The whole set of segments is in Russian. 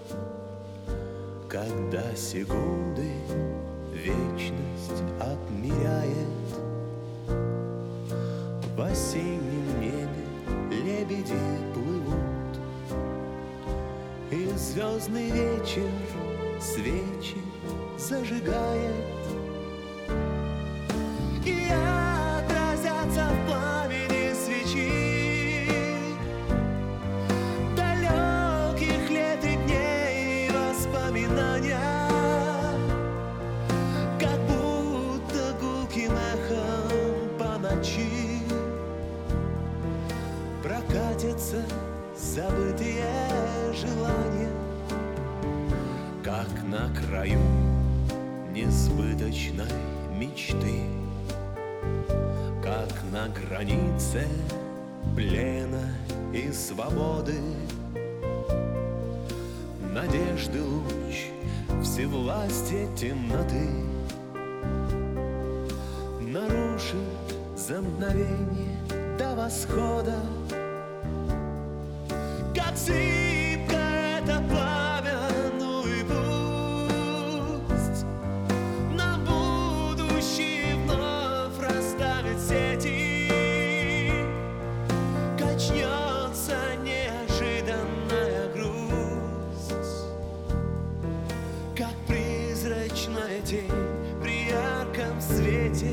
Когда секунды вечность отмеряет, в осеннем небе лебеди плывут, и звездный вечер свечи зажигает, и отразятся в пламени свечи далеких лет и дней воспоминания, как будто гулким эхом по ночи прокатятся забытые желания, как на краю несбыточной мечты, как на границе плена и свободы. Надежды луч всевластия темноты нарушит за мгновение до восхода, как зыбко это пламя, ну и пусть на будущее вновь расставит сети, качнется неожиданная грусть, как призрачная тень при ярком свете.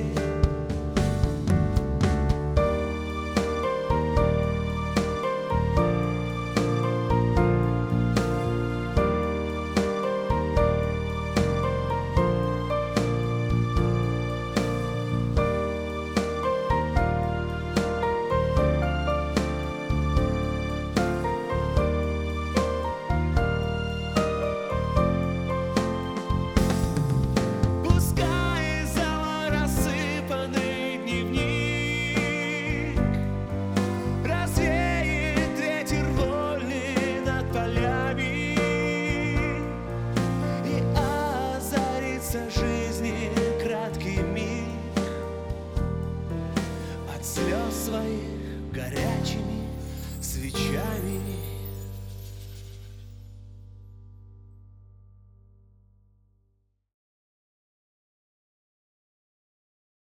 Жизнь